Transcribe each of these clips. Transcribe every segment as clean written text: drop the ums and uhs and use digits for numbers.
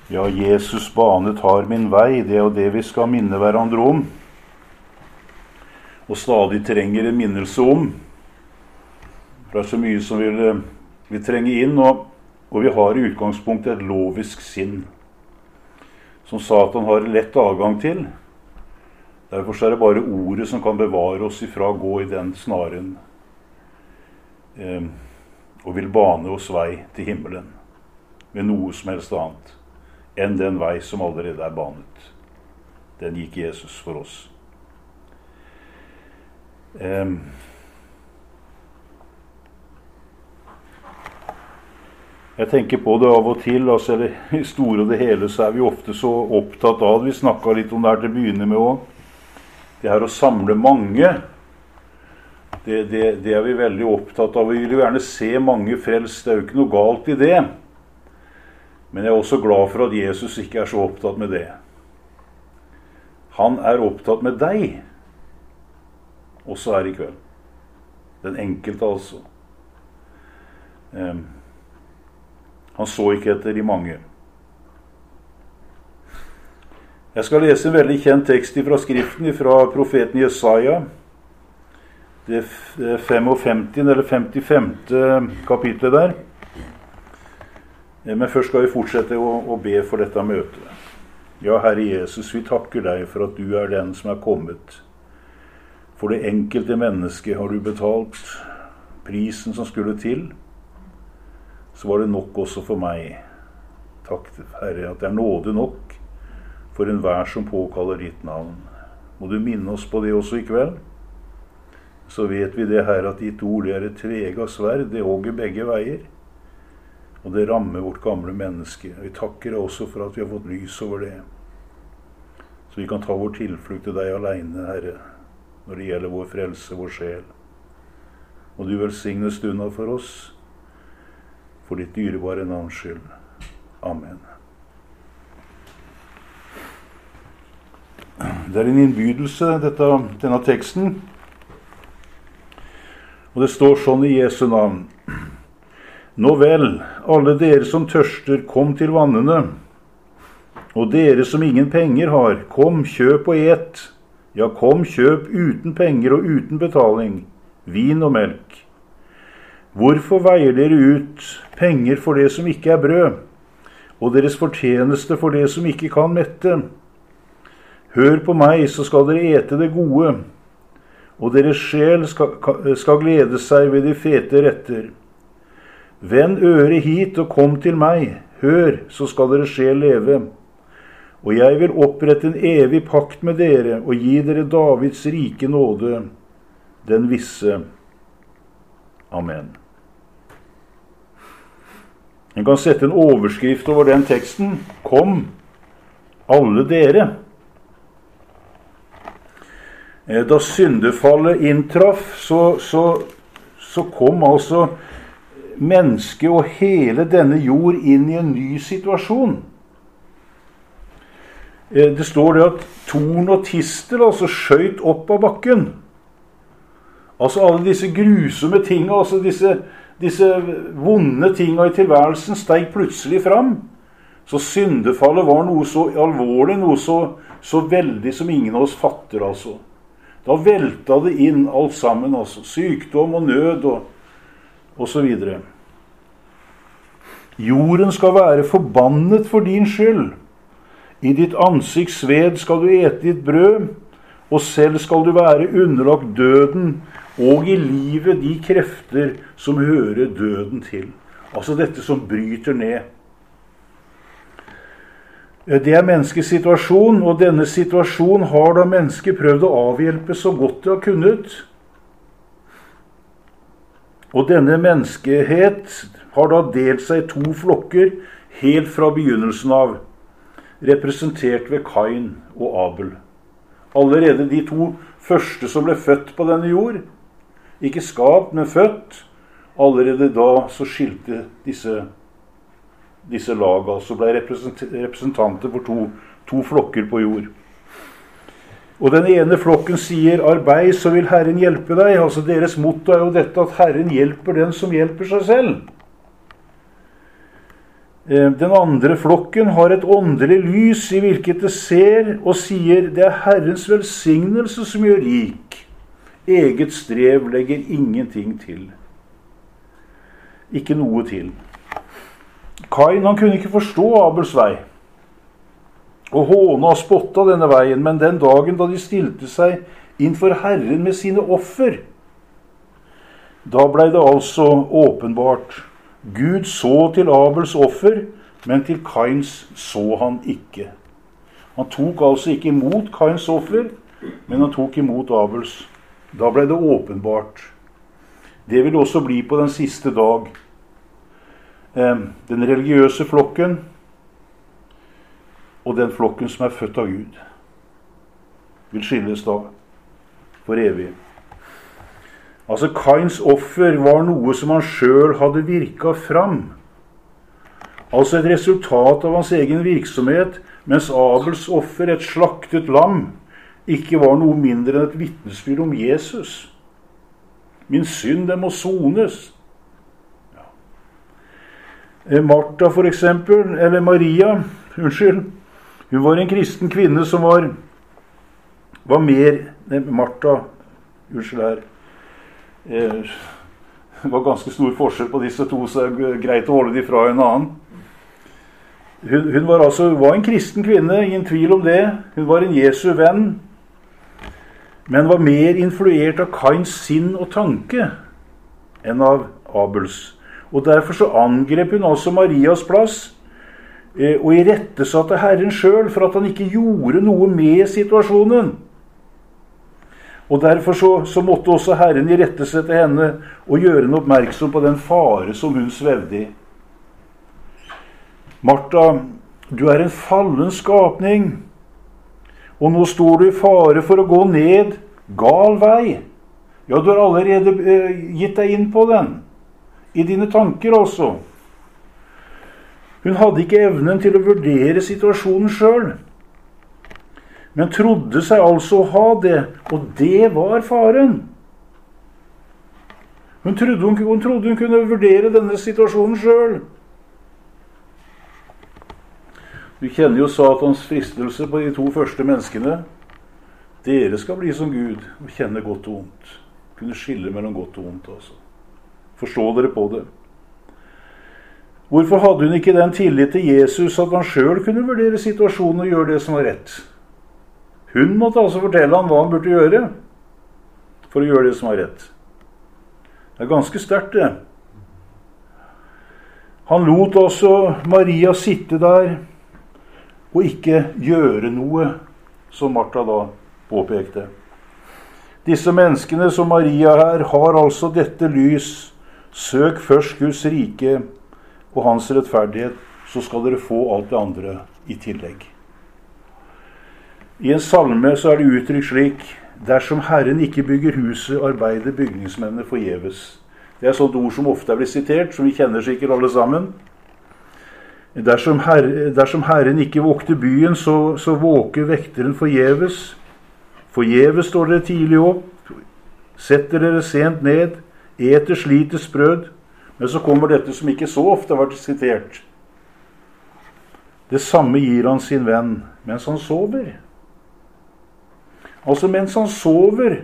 Ja, Jesus banet har min vei, det er det vi skal minne hverandre om, og stadig trenger en minnelse om. For det er så mye som vi trenger inn, og vi har i utgangspunktet et lovisk sinn, som Satan har lett adgang til. Derfor er det bare ordet som kan bevare oss ifra å gå i den snaren, og vil bane oss vei til himmelen, med noe som helst annet enn den vei som allerede er banet. Den gikk Jesus for oss. Jeg tenker på det av og til, altså, i store og det hele, så er vi ofte så opptatt av det. Vi snakket litt om det her til å begynne med også. Det her å samle mange, det er vi veldig opptatt av. Vi vil jo gjerne se mange frelst, det er jo ikke noe galt i det. Men jeg er også glad for at Jesus ikke er så opptatt med det. Han er opptatt med deg, også her i kveld. Den enkelte altså. Han så ikke etter de mange. Jeg skal lese en veldig kjent tekst fra Skriften, fra profeten Jesaja. Det 55. eller 55. kapitlet der. Men først skal vi fortsette å be for dette møtet. Ja, Herre Jesus, vi takker deg for at du er den som er kommet. For det enkelte mennesket har du betalt prisen som skulle til. Så var det nok også for meg. Takk, Herre, at det er nåde nok for enhver som påkaller ditt navn. Må du minne oss på det også i kveld? Så vet vi det, Herre, at ditt ord er et tveegget sverd, det hogger begge veier. Og det rammer vårt gamle menneske. Vi takker deg også for at vi har fått lys over det. Så vi kan ta vår tilflukt til deg alene, Herre, når det gjelder vår frelse, vår sjel. Og du velsigne stunda for oss, for ditt dyrebare navns skyld. Amen. Det er en innbydelse, denne teksten. Og det står sånn i Jesu navn. Nå vel, alle dere som tørster, kom til vannene. Og dere som ingen penger har, kom, kjøp og et. Ja, kom, kjøp uten penger og uten betaling, vin og melk. Hvorfor veier dere ut penger for det som ikke er brød, og deres fortjeneste for det som ikke kan mette? Hør på meg, så skal dere ete det gode, og deres sjel skal glede seg ved de fete retter. Vend øret hit og kom til meg. Hør, så skal deres sjel leve. Og jeg vil opprette en evig pakt med dere og gi dere Davids rike nåde, den visse. Amen. En kan sette en overskrift over den teksten. Kom, alle dere. Da syndefallet inntraff, så kom altså mennesket og hele denne jord inn i en ny situasjon. Det står det at torn og tistel altså skjøt opp av bakken. Altså alle disse grusomme tingene, altså disse vonde tingene i tilværelsen steg plutselig fram. Så syndefallet var noe så alvorlig, noe så veldig som ingen av oss fatter altså. Da velta det inn alt sammen altså. Sykdom og nød og så videre. Jorden skal være forbannet for din skyld. I ditt ansikts sved skal du ete ditt brød, og selv skal du være underlagt døden, og i livet de krefter som hører døden til. Altså dette som bryter ned. Det er menneskets situasjon, og denne situasjonen har da mennesket prøvd å avhjelpe så godt det har kunnet. Og denne menneskehet har da delt seg i 2 flokker helt fra begynnelsen av, representert ved Kain og Abel. Allerede de 2 første som ble født på denne jord, ikke skapt, men født, allerede da så skilte disse lag, altså ble representanter for 2 flokker på jord. Og den ene flokken sier, arbeid, så vil Herren hjelpe deg. Altså deres motto er jo dette, at Herren hjelper den som hjelper seg selv. Den andre flokken har et åndelig lys i hvilket det ser og sier, det er Herrens velsignelse som gjør rik. Eget strev legger ingenting til. Ikke noe til. Kain, han kunne ikke forstå Abels vei. Og håna og spotta denne veien, men den dagen da de stilte seg innfor Herren med sine offer, da ble det altså åpenbart. Gud så til Abels offer, men til Kains så han ikke. Han tok altså ikke imot Kains offer, men han tok imot Abels. Da ble det åpenbart. Det vil også bli på den siste dag. Den religiøse flokken og den flokken som er født av Gud vil skilles da for evig. Altså Kains offer var noe som han selv hadde virket fram. Altså et resultat av hans egen virksomhet, mens Abels offer, et slaktet lam, ikke var noe mindre enn et vitnesbyrd om Jesus. Min synd, den må sones. Martha for eksempel, eller Maria, hun var en kristen kvinne som var Martha, her. Det var ganske stor forskjell på disse to, så det er greit å holde de fra en annen. Hun var en kristen kvinne, ingen tvil om det. Hun var en Jesu venn, men var mer influert av Kains sinn og tanke enn av Abels. Og derfor så angrep hun altså Marias plass, og irettesatte Herren selv for at han ikke gjorde noe med situasjonen. Og derfor så måtte også Herren irettesette henne og gjøre henne oppmerksom på den fare som hun svevde i. Martha, du er en fallen skapning, og nå står du i fare for å gå ned gal vei. Ja, du har allerede gitt deg inn på den, i dine tanker også. Hun hadde ikke evnen til å vurdere situasjonen selv, men trodde seg altså å ha det, og det var faren. Hun trodde hun kunne vurdere denne situasjonen selv. Du kjenner jo Satans fristelse på de to første menneskene. Dere skal bli som Gud og kjenne godt og ondt. Kunne skille mellom godt og ondt altså. Forstå dere på det. Hvorfor hadde hun ikke den tillit til Jesus at han selv kunne vurdere situasjonen og gjøre det som var rett? Hun måtte altså fortelle ham hva han burde gjøre for å gjøre det som var rett. Det er ganske sterkt det. Han lot altså Maria sitte der og ikke gjøre noe, som Martha da påpekte. Disse menneskene som Maria her har altså dette lys. Søk først Guds rike og hans rettferdighet, så skal dere få alt det andre i tillegg. I en salme så er det uttrykt slik: dersom Herren ikke bygger huset, arbeider bygningsmennene forgjeves. Det er et sånt ord som ofte er blitt sitert, som vi kjenner sikkert alle sammen. Dersom Herren ikke vokter byen, så våker vekteren forgjeves. Forgjeves står dere tidlig opp, setter dere sent ned, eter slitets brød. Men så kommer dette som ikke så ofte har vært sitert. Det samme gir han sin venn mens han sover. Altså mens han sover.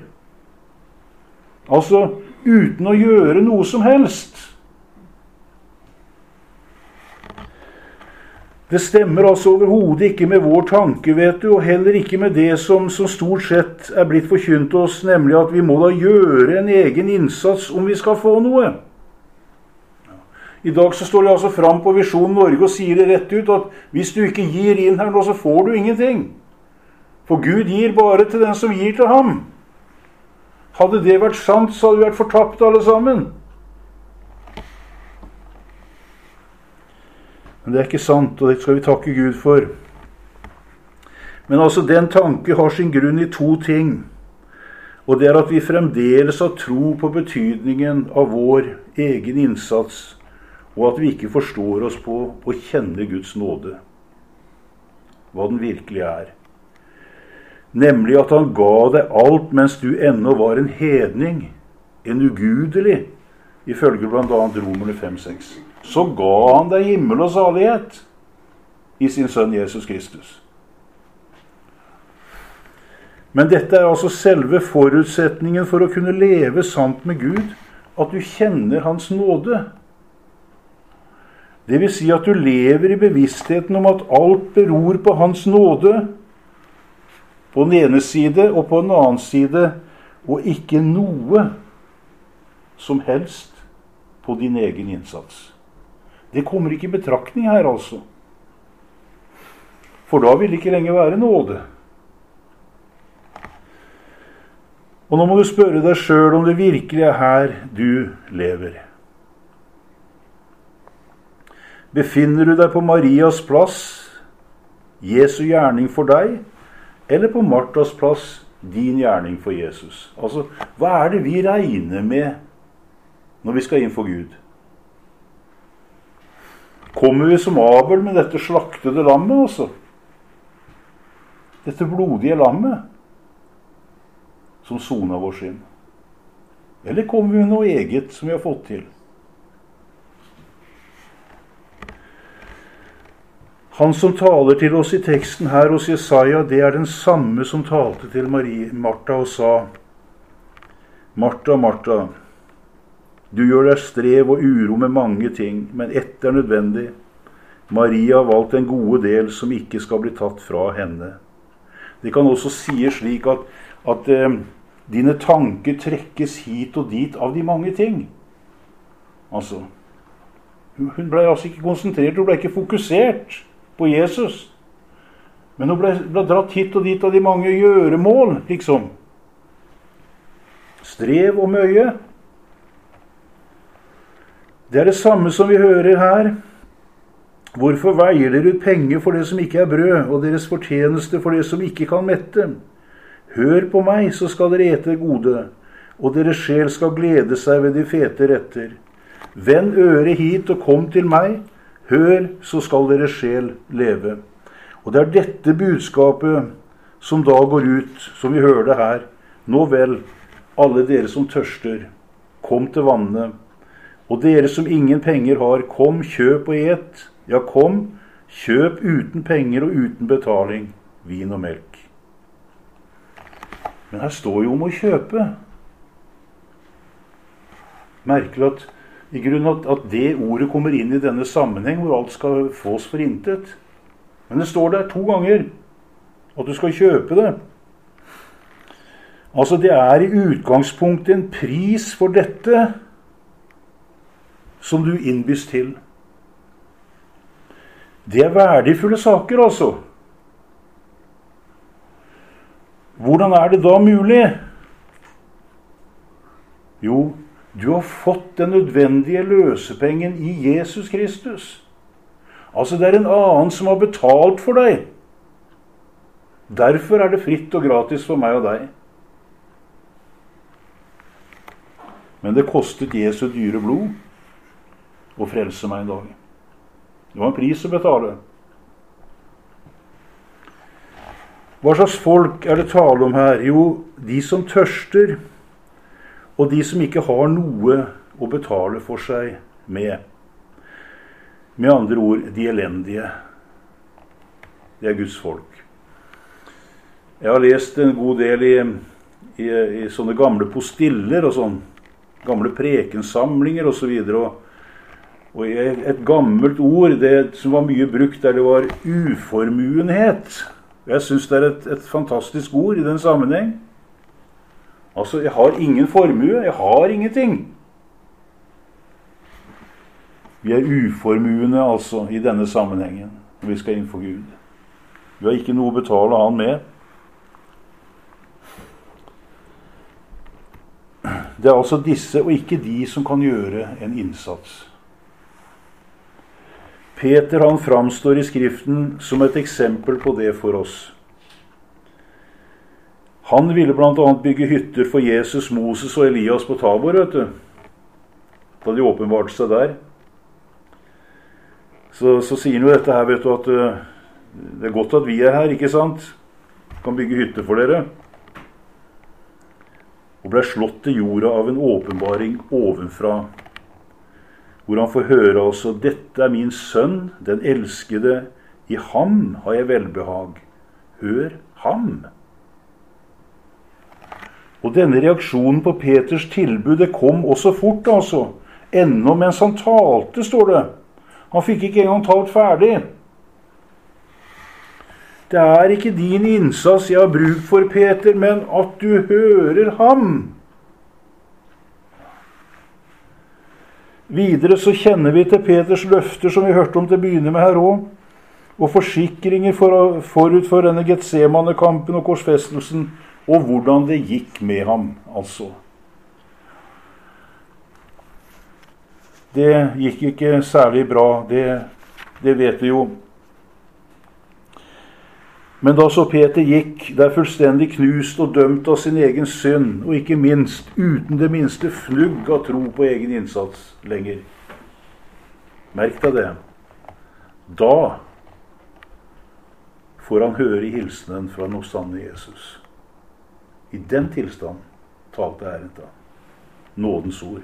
Altså uten å gjøre noe som helst. Det stemmer altså overhodet ikke med vår tanke, vet du, og heller ikke med det som stort sett er blitt forkynt oss, nemlig at vi må da gjøre en egen innsats om vi skal få noe. I dag så står det altså fram på Visjon Norge og sier det rett ut at hvis du ikke gir inn her nå, så får du ingenting. For Gud gir bare til den som gir til ham. Hadde det vært sant, så hadde vi vært fortapt alle sammen. Men det er ikke sant, og det skal vi takke Gud for. Men altså, den tanke har sin grunn i to ting. Og det er at vi fremdeles har tro på betydningen av vår egen innsats, og at vi ikke forstår oss på å kjenne Guds nåde. Hva den virkelig er. Nemlig at han ga deg alt mens du ennå var en hedning, en ugudelig, ifølge blant annet Romerne 5-6, så ga han deg himmel og salighet i sin sønn Jesus Kristus. Men dette er altså selve forutsetningen for å kunne leve sant med Gud, at du kjenner hans nåde. Det vil si at du lever i bevisstheten om at alt beror på hans nåde, på den ene side og på den annen side, og ikke noe som helst på din egen innsats. Det kommer ikke i betraktning her, altså. For da vil det ikke lenger være nåde. Og nå må du spørre deg selv om det virkelig er her du lever. Befinner du deg på Marias plass, Jesu gjerning for deg, eller på Martas plass, din gjerning for Jesus? Altså, hva er det vi regner med når vi skal inn for Gud? Kommer vi som Abel med dette slaktede lammet, altså? Dette blodige lammet, som soner vår synd? Eller kommer vi med noe eget som vi har fått til? Han som taler til oss i teksten her hos Jesaja, det er den samme som talte til Martha og sa: Martha, Martha, du gjør deg strev og uro med mange ting, men ett er nødvendig. Maria har valgt en gode del som ikke skal bli tatt fra henne. Det kan også sies slik at dine tanker trekkes hit og dit av de mange ting. Altså, hun ble altså ikke konsentrert, hun ble ikke fokusert på Jesus. Men hun ble dratt hit og dit av de mange gjøremål, liksom. Strev og møye. Det er det samme som vi hører her. Hvorfor veier dere ut penger for det som ikke er brød, og deres fortjeneste for det som ikke kan mette? Hør på meg, så skal dere ete gode, og deres sjel skal glede seg ved de fete retter. Vend øret hit og kom til meg. Hør, så skal deres sjel leve. Og det er dette budskapet som da går ut, som vi hørte her. Nå vel, alle dere som tørster, kom til vannet. Og dere som ingen penger har, kom, kjøp og et. Ja, kom, kjøp uten penger og uten betaling, vin og melk. Men her står jo om å kjøpe. Merkelig at i grunnen at det ordet kommer inn i denne sammenheng hvor alt skal fås for intet. Men det står der 2 ganger at du skal kjøpe det. Altså det er i utgangspunktet en pris for dette som du innbys til. Det er verdifulle saker, altså. Hvordan er det da mulig? Jo, du har fått den nødvendige løsepengen i Jesus Kristus. Altså det er en annen som har betalt for deg. Derfor er det fritt og gratis for meg og deg. Men det kostet Jesu dyre blod å frelse meg en dag. Det var en pris å betale. Hva slags folk er det tale om her? Jo, de som tørster, og de som ikke har noe å betale for seg med. Med andre ord, de elendige. Det er Guds folk. Jeg har lest en god del i sånne gamle postiller og sånn, gamle prekensamlinger og så videre, og et gammelt ord, det som var mye brukt der, det var uformuenhet. Jeg synes det er et fantastisk ord i den sammenheng. Altså, jeg har ingen formue, jeg har ingenting. Vi er uformuende, altså, i denne sammenhengen, når vi skal inn for Gud. Vi har ikke noe å betale han med. Det er altså disse, og ikke de, som kan gjøre en innsats. Peter, han framstår i Skriften som et eksempel på det for oss. Han ville blant annet bygge hytter for Jesus, Moses og Elias på Tabor, vet du. Da de åpenbarte seg der. Så sier han jo dette her, vet du, at det er godt at vi er her, ikke sant? Kan bygge hytter for dere. Og ble slått til jorda av en åpenbaring ovenfra hvor han får høre altså, dette er min sønn, den elskede, i ham har jeg velbehag. Hør ham. Og denne reaksjonen på Peters tilbud, det kom også fort, altså. Ennå mens han talte, står det. Han fikk ikke engang talt ferdig. Det er ikke din innsats jeg har bruk for, Peter, men at du hører ham. Videre så kjenner vi til Peters løfter, som vi hørte om til å begynne med her også, og forsikringer forut for denne Getsemane-kampen og korsfestelsen, og hvordan det gikk med ham, altså. Det gikk ikke særlig bra, det vet vi jo. Men da så Peter gikk, der fullstendig knust og dømt av sin egen synd, og ikke minst uten det minste fnugg av tro på egen innsats lenger. Merk deg det. Da får han høre hilsenen fra den oppstandne Jesus. I den tilstand talte Herren til ham. Nådens ord.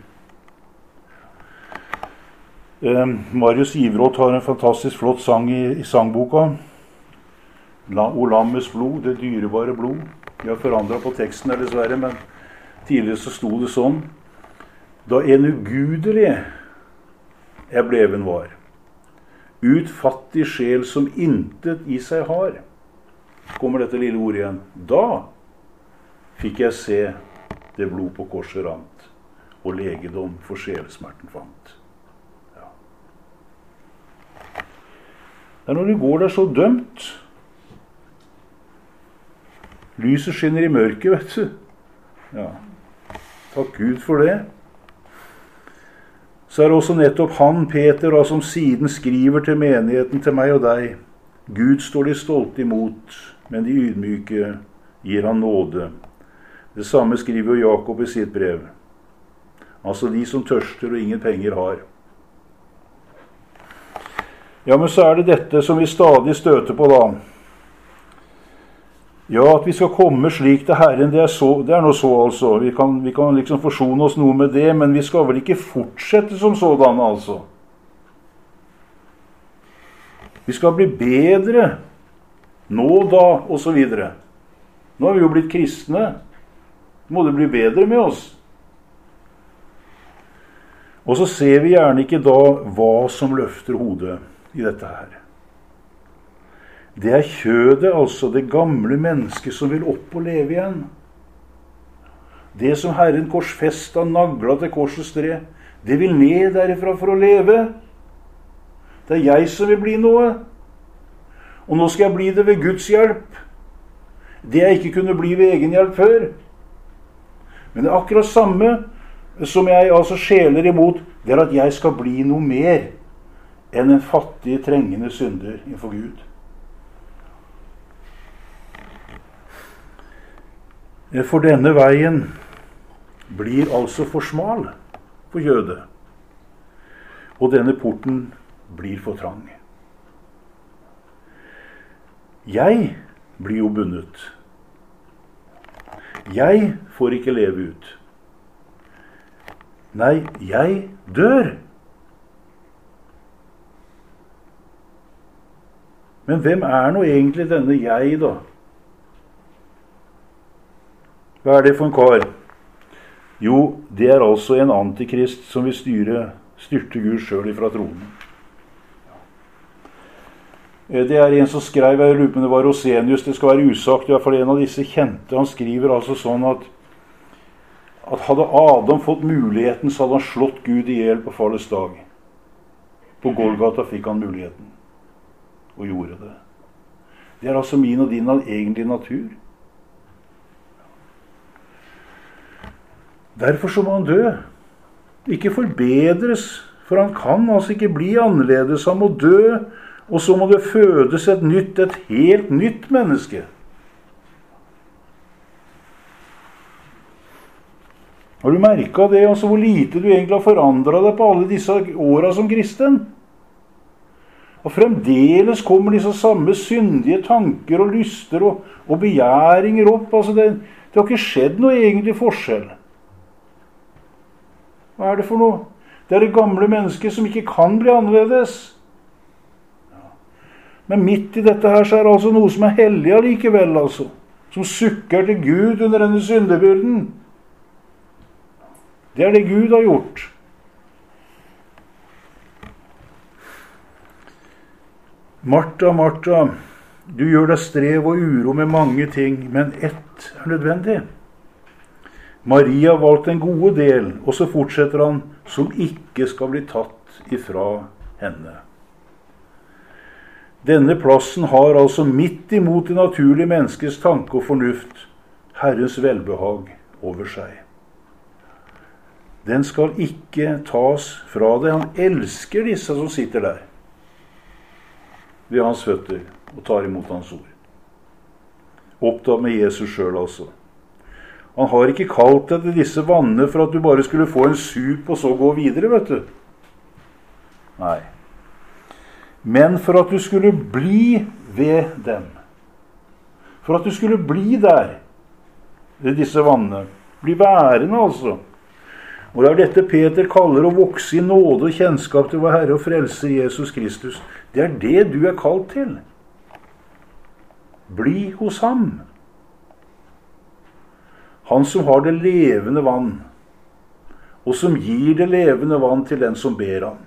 Marius Iveroth har en fantastisk flott sang i sangboka. O lammets blod, det dyrebare blod. Vi har forandret på teksten her dessverre, men tidligere så sto det sånn. Da en ugudelig jeg bleven var, utfattig sjel som intet i seg har, kommer dette lille ordet igjen. Da fikk jeg se det blod på korset rant, og legedom for sjelesmerten fant. Ja. Det er når du går der så dømt. Lyset skinner i mørket, vet du. Ja. Takk Gud for det. Så er det også nettopp han, Peter, som siden skriver til menigheten, til meg og deg. Gud står de stolte imot, men de ydmyke gir han nåde. Det samme skriver jo Jakob i sitt brev. Altså de som tørster og ingen penger har. Ja, men så er det dette som vi stadig støter på da. Ja, at vi skal komme slik til Herren, det er noe så altså. Vi kan liksom forsone oss noe med det, men vi skal vel ikke fortsette som sådan, altså. Vi skal bli bedre nå da, og så videre. Nå har vi jo blitt kristne. Må det bli bedre med oss? Og så ser vi gjerne ikke da hva som løfter hodet i dette her. Det er kjødet, altså det gamle mennesket som vil opp og leve igjen. Det som Herren korsfesta, nagla til korsets tre, det vil ned derifra for å leve. Det er jeg som vil bli noe. Og nå skal jeg bli det ved Guds hjelp. Det jeg ikke kunne bli ved egen hjelp før. Men det er akkurat samme som jeg altså skjeler imot, det er at jeg skal bli noe mer enn en fattig, trengende synder innenfor Gud. For denne veien blir altså for smal for kjødet, og denne porten blir for trang. Jeg blir jo bundet. Jeg får ikke leve ut. Nei, jeg dør. Men hvem er nå egentlig denne jeg da? Hva er det for en kar? Jo, det er altså en antikrist som vil styrte Gud selv ifra tronen. Det er en som skrev, jeg lurer på om det var Rosenius, det skal være usagt, i hvert fall en av disse kjente, han skriver altså sånn at hadde Adam fått muligheten, så hadde han slått Gud i hjel på fallets dag. På Golgata fikk han muligheten, og gjorde det. Det er altså min og din egentlige natur. Derfor så må han dø. Ikke forbedres, for han kan altså ikke bli annerledes. Han må dø, og så må det fødes et helt nytt menneske. Har du merket det, altså hvor lite du egentlig har forandret deg på alle disse årene som kristen? Og fremdeles kommer disse samme syndige tanker og lyster og begjæringer opp. Altså det har ikke skjedd noe egentlig forskjell. Hva er det for noe? Det er det gamle mennesket som ikke kan bli annerledes. Men midt i dette her så er det altså noe som er hellig allikevel, altså. Som sukker til Gud under denne syndebyrden. Det er det Gud har gjort. Martha, Martha, du gjør deg strev og uro med mange ting, men ett er nødvendig. Maria har valgt en gode del, og så fortsetter han, som ikke skal bli tatt ifra henne. Denne plassen har altså midt imot det naturlige menneskets tanke og fornuft Herrens velbehag over seg. Den skal ikke tas fra det. Han elsker disse som sitter der ved hans føtter og tar imot hans ord. Opptatt med Jesus selv, altså. Han har ikke kalt deg til disse vannene for at du bare skulle få en sup og så gå videre, vet du. Nei. Men for at du skulle bli ved dem. For at du skulle bli der, ved disse vannene. Bli værende, altså. Og det er dette Peter kaller å vokse i nåde og kjennskap til vår Herre og Frelser Jesus Kristus. Det er det du er kalt til. Bli hos ham. Han som har det levende vann, og som gir det levende vann til den som ber ham.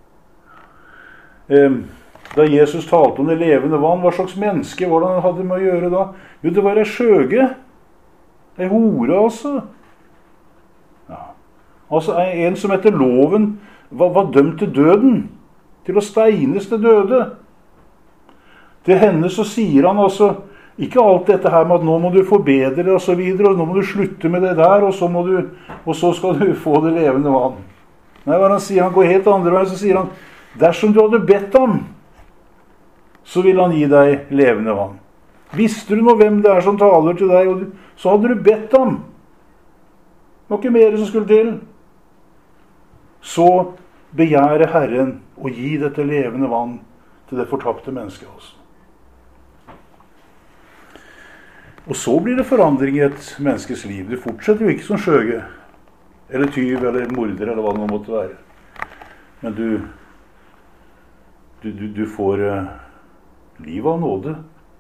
Da Jesus talte om det levende vann, hva slags menneske var det han hadde med å gjøre da? Jo, det var ei skjøge. Ei hore, altså. Ja. Altså en som etter loven var dømt til døden, til å steines til døde. Til henne så sier han altså, ikke alt dette her med at nå må du forbedre det og så videre, og nå må du slutte med det der, og så skal du få det levende vann. Nei, hva han sier, han går helt andre vei, så sier han, dersom du hadde bedt ham, så vil han gi deg levende vann. Visste du nå hvem det er som taler til deg, så hadde du bedt ham. Det var ikke mer som skulle til. Så begjærer Herren å gi dette levende vann til det fortapte mennesket også. Og så blir det forandring i et menneskes liv. Det fortsetter jo ikke som skjøge, eller tyv, eller morder, eller hva det nå måtte være. Men du får liv av nåde,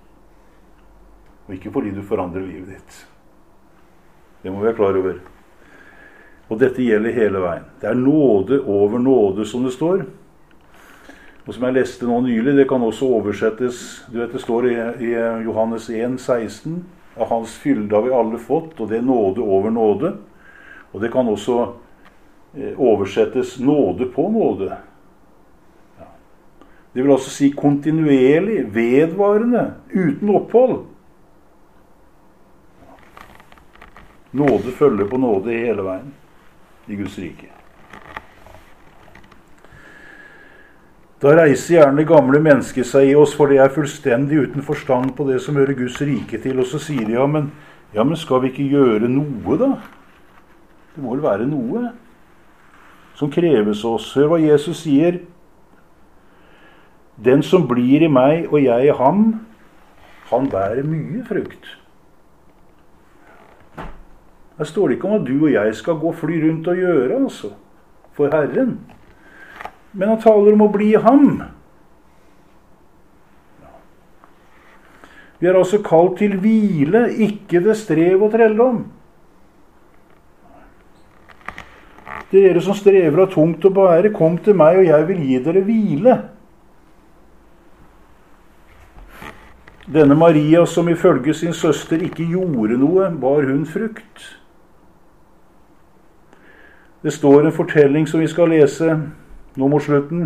og ikke fordi du forandrer livet ditt. Det må vi være klar over. Og dette gjelder hele veien. Det er nåde over nåde, som det står. Og som jeg leste nå nylig, det kan også oversettes, du vet det står i Johannes 1, 16, av hans fylde har vi alle fått, og det er nåde over nåde. Og det kan også oversettes nåde på nåde. Ja. Det vil altså si kontinuerlig, vedvarende, uten opphold. Nåde følger på nåde hele veien i Guds rike. Da reiser gjerne gamle mennesker seg i oss, for det er fullstendig uten forstand på det som hører Guds rike til. Og så sier de, ja, men skal vi ikke gjøre noe da? Det må vel være noe som kreves oss. Hør hva Jesus sier. Den som blir i meg og jeg i ham, han bærer mye frukt. Her står det ikke om at du og jeg skal gå fly rundt og gjøre, altså, for Herren. Men han taler om å bli ham. Vi er altså kalt til hvile, ikke det strev og trelldom. Dere som strever av tungt å bære, kom til meg, og jeg vil gi dere hvile. Denne Maria, som ifølge sin søster ikke gjorde noe, bar hun frukt. Det står en fortelling som vi skal lese nå mot slutten.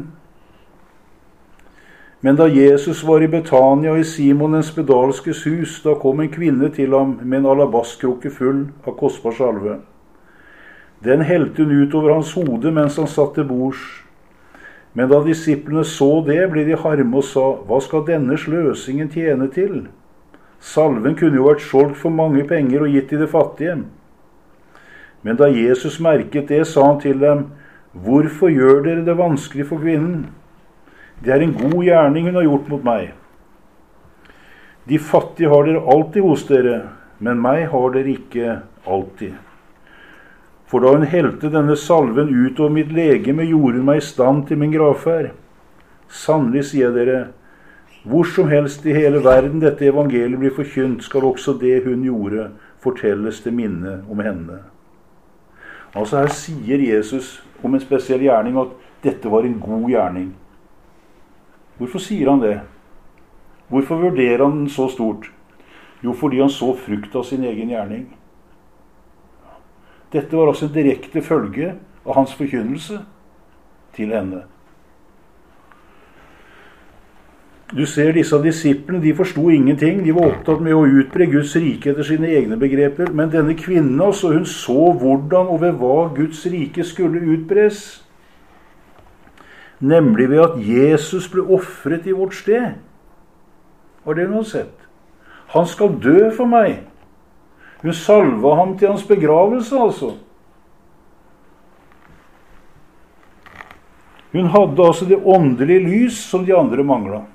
Men da Jesus var i Betania i Simon den spedalskes hus, da kom en kvinne til ham med en alabastkrukke full av kostbar salve. Den helte hun ut over hans hode mens han satt til bords. Men da disiplene så det, ble de harme og sa, hva skal denne sløsingen tjene til? Salven kunne jo vært solgt for mange penger og gitt til det fattige. Men da Jesus merket det, sa han til dem, hvorfor gjør dere det vanskelig for kvinnen? Det er en god gjerning hun har gjort mot meg. De fattige har dere alltid hos dere, men meg har dere ikke alltid. For da hun helte denne salven ut over mitt legeme, gjorde hun meg i stand til min gravferd. Sannelig sier jeg dere, hvor som helst i hele verden dette evangeliet blir forkynt, skal også det hun gjorde fortelles til minne om henne. Altså her sier Jesus om en spesiell gjerning at dette var en god gjerning. Hvorfor sier han det? Hvorfor vurderer han den så stort? Jo, fordi han så frukt av sin egen gjerning. Dette var altså en direkte følge av hans forkynnelse til henne. Du ser disse disiplene, de forsto ingenting. De var opptatt med å utbre Guds rike etter sine egne begreper. Men denne kvinnen, altså, hun så hvordan og ved hva Guds rike skulle utbres. Nemlig ved at Jesus ble offret i vårt sted. Var det noe sett? Han skal dø for meg. Hun salva ham til hans begravelse, altså. Hun hadde altså det åndelige lys som de andre manglet.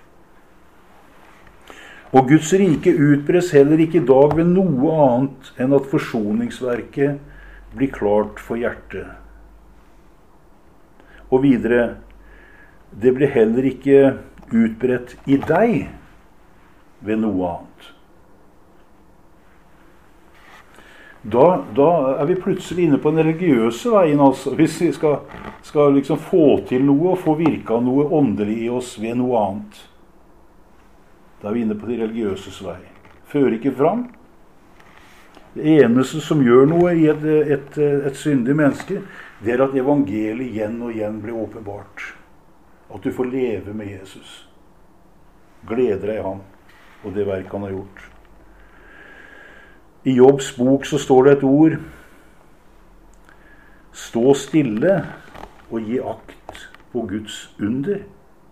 Og Guds rike utbres heller ikke i dag ved noe annet enn at forsoningsverket blir klart for hjertet. Og videre, det blir heller ikke utbredt i deg ved noe annet. Da er vi plutselig inne på den religiøse veien, altså. Hvis vi skal liksom få til noe og få virka noe åndelig i oss ved noe annet. Da er vi inne på de religiøses vei. Fører ikke fram. Det eneste som gjør noe i et syndig menneske, det er at evangeliet igjen og igjen blir åpenbart. At du får leve med Jesus. Gleder deg i ham og det verk han har gjort. I Jobbs bok så står det et ord. Stå stille og gi akt på Guds under.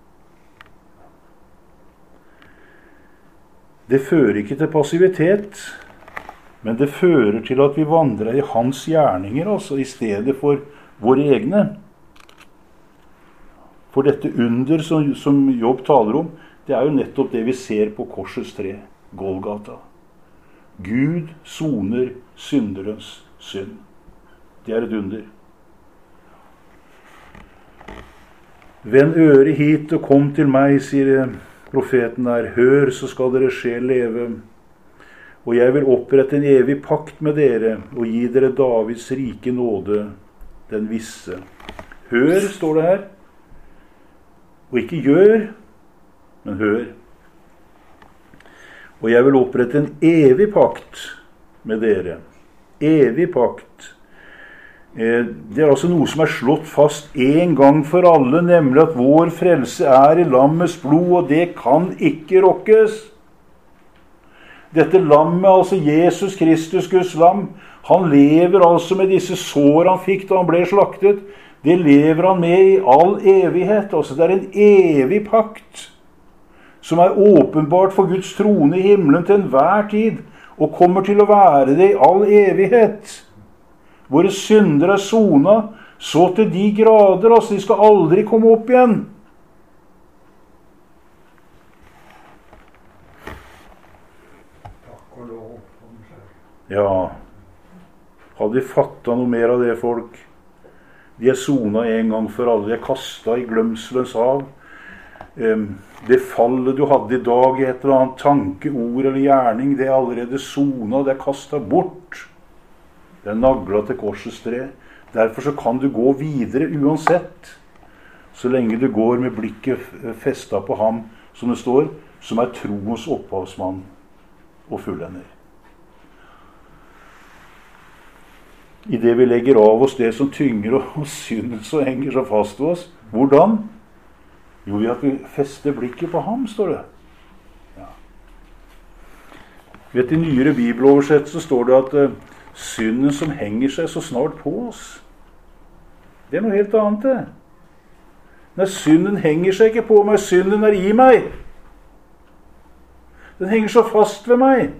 Det fører ikke til passivitet, men det fører til at vi vandrer i hans gjerninger, altså i stedet for våre egne. For dette under som Jobb taler om, det er jo nettopp det vi ser på korsets tre, Golgata. Gud soner synderens synd. Det er et under. Vend øret hit og kom til meg, sier profeten der. Hør, så skal dere sjel leve. Og jeg vil opprette en evig pakt med dere og gi dere Davids rike nåde, den visse. Hør, står det her. Og ikke gjør, men hør. Og jeg vil opprette en evig pakt med dere. Evig pakt. Det er altså noe som er slått fast en gang for alle, nemlig at vår frelse er i lammets blod, og det kan ikke rokkes. Dette lammet, altså Jesus Kristus, Guds lam, han lever altså med disse sår han fikk da han ble slaktet. Det lever han med i all evighet. Altså det er en evig pakt som er åpenbart for Guds trone i himmelen til enhver tid, og kommer til å være det i all evighet. Våre synder er sona, så til de grader, altså de skal aldri komme opp igjen. Takk og lov. Ja, hadde vi fattet noe mer av det, folk? De er sona en gang for alle, de er kastet i glemselens hav. Det fallet du hadde i dag i et eller annet tanke, ord eller gjerning, det er allerede sona, det er kastet bort. Det er naglet til korsets tre. Derfor så kan du gå videre uansett, så lenge du går med blikket festet på ham, som det står, som er troens opphavsmann og fullender. I det vi legger av oss det som tynger og synes og henger så fast til oss. Hvordan? Jo, ved at vi fester blikket på ham, står det. Ja. Vet, i nyere bibeloversettelse står det at synden som henger seg så snart på oss, det er noe helt annet det. Nei, synden henger seg ikke på meg, synden er i meg. Den henger så fast ved meg.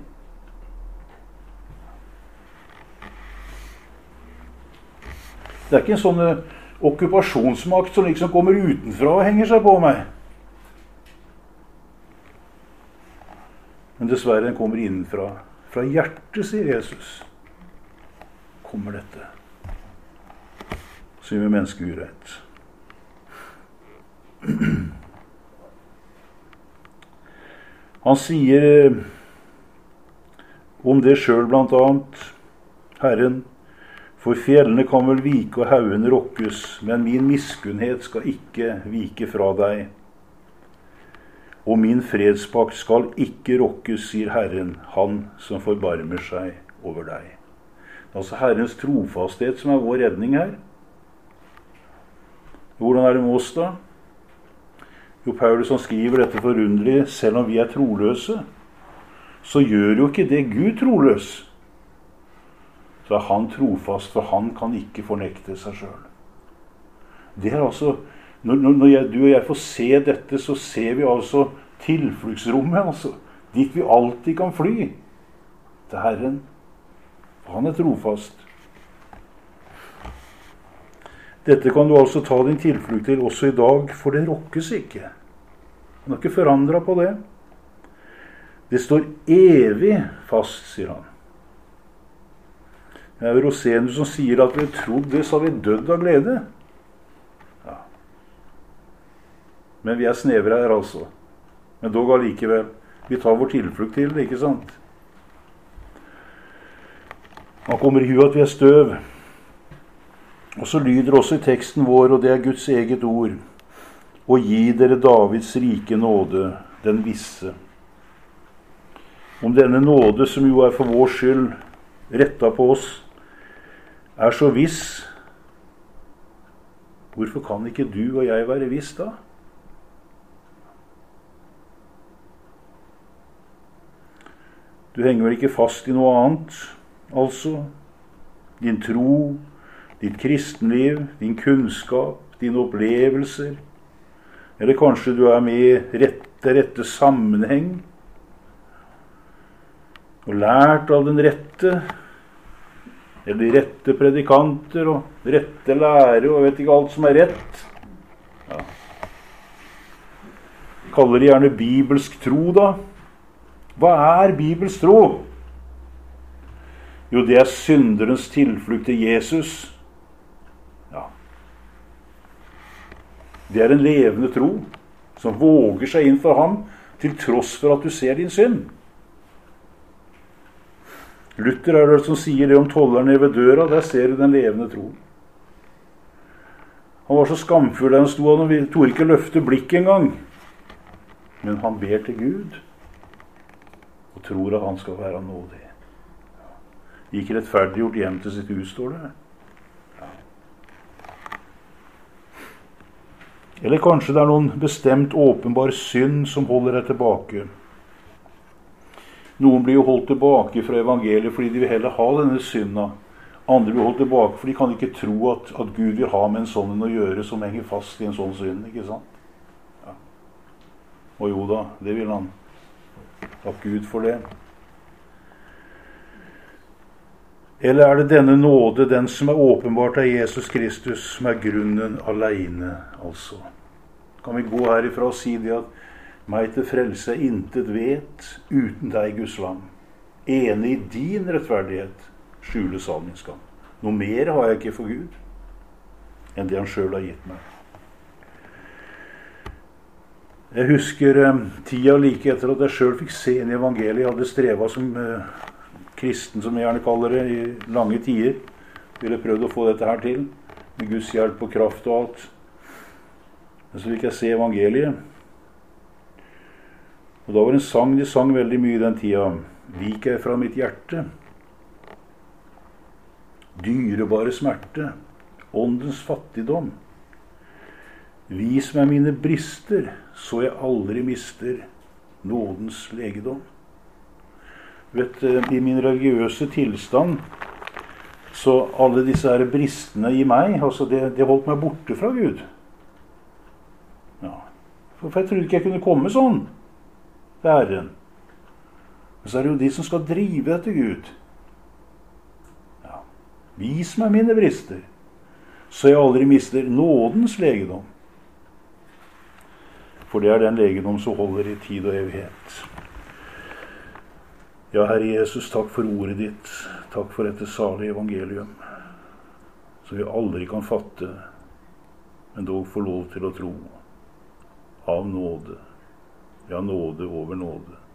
Det er ikke en sånn okkupasjonsmakt som liksom kommer utenfra og henger seg på meg. Men dessverre den kommer innenfra. Fra hjertet, sier Jesus, kommer dette. som gjør mennesket urett. Han sier om det selv blant annet, Herren, for fjellene kan vel vike og haugene rokkes, men min miskunnhet skal ikke vike fra deg. Og min fredspakt skal ikke rokkes, sier Herren, han som forbarmer seg over deg. Det er altså Herrens trofasthet som er vår redning her. Hvordan er det med oss da? Jo, Paulus han skriver dette forunderlig, selv om vi er troløse, så gjør jo ikke det Gud troløs. Så er han trofast, for han kan ikke fornekte seg selv. Det er altså, når du og jeg får se dette, så ser vi altså tilfluktsrommet, altså, dit vi alltid kan fly, til Herren. For han er trofast. Dette kan du altså ta din tilflukt til også i dag, for det rokkes ikke. Han har ikke forandret på det. Det står evig fast, sier han. Det er Rosenius som sier at vi trodde det, så har vi dødd av glede. Ja. Men vi er snevre her altså. Men dog allikevel. Vi tar vår tilflukt til det, ikke sant? Han kommer i hu at vi er støv. Og så lyder også i teksten vår, og det er Guds eget ord, og gi dere Davids rike nåde, den visse. Om denne nåde, som jo er for vår skyld rettet på oss, er så viss, hvorfor kan ikke du og jeg være viss da? Du henger vel ikke fast i noe annet, altså. Din tro, ditt kristenliv, din kunnskap, dine opplevelser. Eller kanskje du er med i rette sammenheng og lært av den rette, eller de rette predikanter og rette lære og vet ikke alt som er rett. Ja. Kaller de gjerne bibelsk tro da. Hva er bibelsk tro? Jo, det er synderens tilflukt til Jesus. Ja. Det er en levende tro som våger seg inn for ham til tross for at du ser din synd. Luther er det som sier det om tolleren ved døra, der ser du den levende tro. Han var så skamfull der han sto, han torde ikke løfte blikket engang. Men han ber til Gud og tror at han skal være nådig. Gikk rettferdiggjort hjem til sitt hus, står det. Ja. Eller kanskje det er noen bestemt åpenbar synd som holder deg tilbake. Noen blir jo holdt tilbake fra evangeliet fordi de vil heller ha denne synda. Andre blir holdt tilbake fordi de kan ikke tro at Gud vil ha med en sånn å gjøre som henger fast i en sånn synd, ikke sant? Ja. Og jo da, det vil han. Takk Gud for det. Eller er det denne nåde, den som er åpenbart av Jesus Kristus, som er grunnen alene, altså? Kan vi gå herifra og si det at meg til frelse intet vet uten deg, Guds lam. Enig i din rettferdighet skjules all min skam. Noe mer har jeg ikke for Gud enn det han selv har gitt meg. Jeg husker tida like etter at jeg selv fikk se inn i evangeliet. Jeg hadde strevet som kristen, som jeg gjerne kaller det, i lange tider. Ville prøvd å få dette her til, med Guds hjelp og kraft og alt. Men så fikk jeg se evangeliet. Og da var det en sang, de sang veldig mye i den tida. Vik jeg fra mitt hjerte. Dyrebare smerte. Åndens fattigdom. Vis meg mine brister, så jeg aldri mister nådens legedom. Vet, i min religiøse tilstand, så alle disse her bristene i meg, altså det holdt meg borte fra Gud. Ja. For jeg trodde ikke jeg kunne komme sånn til Herren. Men så er det jo de som skal drive etter Gud. Ja. Vis meg mine brister, så jeg aldri mister nådens legedom. For det er den legedom som holder i tid og evighet. Ja, Herre Jesus, takk for ordet ditt. Takk for dette salige evangelium, som vi aldri kan fatte. men dog få lov til å tro. Av nåde, ja, nåde over nåde.